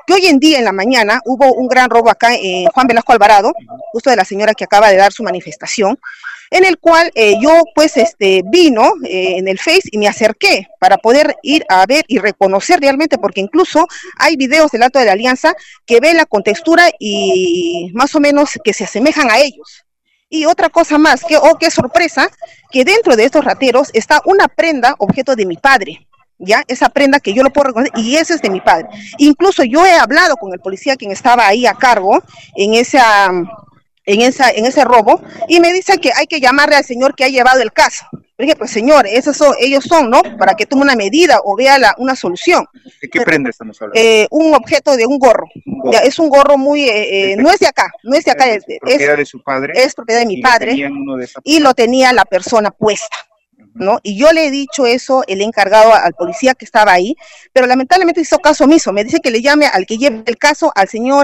que hoy en día en la mañana hubo un gran robo acá en Juan Velasco Alvarado, justo de la señora que acaba de dar su manifestación, en el cual yo pues vino en el Face y me acerqué para poder ir a ver y reconocer realmente, porque incluso hay videos del Alto de la Alianza que ven la contextura y más o menos que se asemejan a ellos. Y otra cosa más, qué sorpresa, que dentro de estos rateros está una prenda, objeto de mi padre, ya, esa prenda que yo lo puedo reconocer, y ese es de mi padre. Incluso yo he hablado con el policía quien estaba ahí a cargo en ese robo, y me dice que hay que llamarle al señor que ha llevado el caso. Le dije, pues señor, ellos son, ¿no? Para que tome una medida o vea una solución. ¿De qué prenda estamos hablando? Un objeto de un gorro. Ya, es un gorro muy, no es de acá, no es de acá. ¿Es propiedad de su padre? Es propiedad de mi padre, y lo tenía la persona puesta, ¿no? Y yo le he dicho eso, el encargado al policía que estaba ahí, pero lamentablemente hizo caso omiso. Me dice que le llame al que lleve el caso, al señor,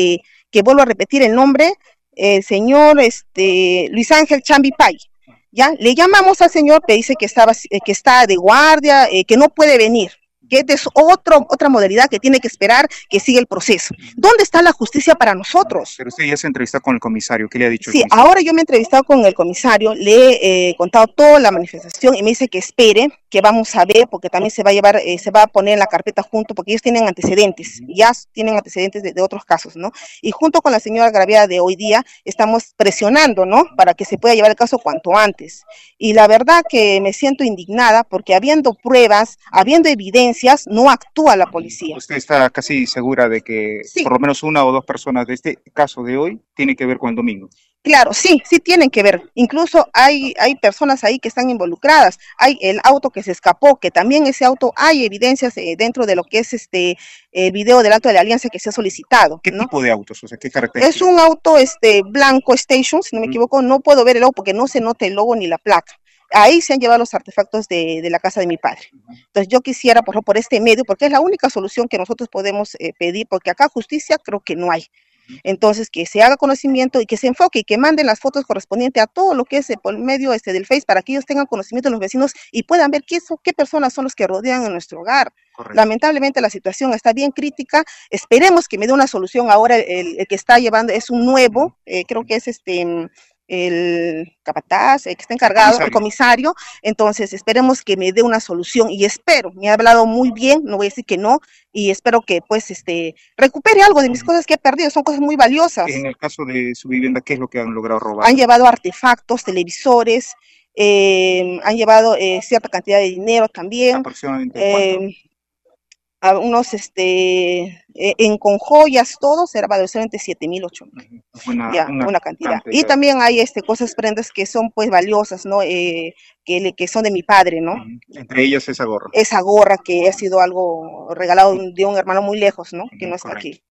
que vuelvo a repetir el nombre, el señor Luis Ángel Chambipay. Ya, le llamamos al señor, que dice que está de guardia, que no puede venir, que es otra modalidad que tiene que esperar que siga el proceso. ¿Dónde está la justicia para nosotros? Pero usted ya se entrevistó con el comisario, ¿qué le ha dicho el Sí, comisario? ahora yo me he entrevistado con el comisario, le he contado toda la manifestación y me dice que espere, que vamos a ver, porque también se va a llevar, se va a poner en la carpeta junto, porque ellos tienen antecedentes, ya tienen antecedentes de otros casos, ¿no? Y junto con la señora agraviada de hoy día, estamos presionando, ¿no? Para que se pueda llevar el caso cuanto antes. Y la verdad que me siento indignada, porque habiendo pruebas, habiendo evidencias, no actúa la policía. ¿Usted está casi segura de que sí, por lo menos una o dos personas de este caso de hoy tiene que ver con el domingo? Claro, sí tienen que ver. Incluso hay personas ahí que están involucradas. Hay el auto que se escapó, que también ese auto hay evidencias dentro de lo que es el video del Alto de la Alianza que se ha solicitado, ¿Qué ¿no? tipo de autos? O sea, ¿qué características? Es un auto blanco Station, si no me equivoco. No puedo ver el logo porque no se nota el logo ni la placa. Ahí se han llevado los artefactos de la casa de mi padre. Entonces yo quisiera, por favor, por este medio, porque es la única solución que nosotros podemos pedir, porque acá justicia creo que no hay. Entonces, que se haga conocimiento y que se enfoque y que manden las fotos correspondientes a todo lo que es por medio del Face, para que ellos tengan conocimiento de los vecinos y puedan ver qué personas son los que rodean en nuestro hogar. Correcto. Lamentablemente la situación está bien crítica. Esperemos que me dé una solución. Ahora el que está llevando es un nuevo, creo que es el capataz, que está encargado, el comisario. Entonces esperemos que me dé una solución y espero, me ha hablado muy bien, no voy a decir que no, y espero que pues recupere algo de mis cosas que he perdido, son cosas muy valiosas. En el caso de su vivienda, ¿qué es lo que han logrado robar? Han llevado artefactos, televisores, han llevado cierta cantidad de dinero también. ¿Aproximadamente cuánto? A unos, con joyas, todo, será valoración entre 7,000, 8,000. Ya, una cantidad. Y también hay cosas, prendas que son pues valiosas, ¿no? Que son de mi padre, ¿no? Entre ellas esa gorra. Esa gorra que ha sido algo regalado de un hermano muy lejos, ¿no? Que no está aquí.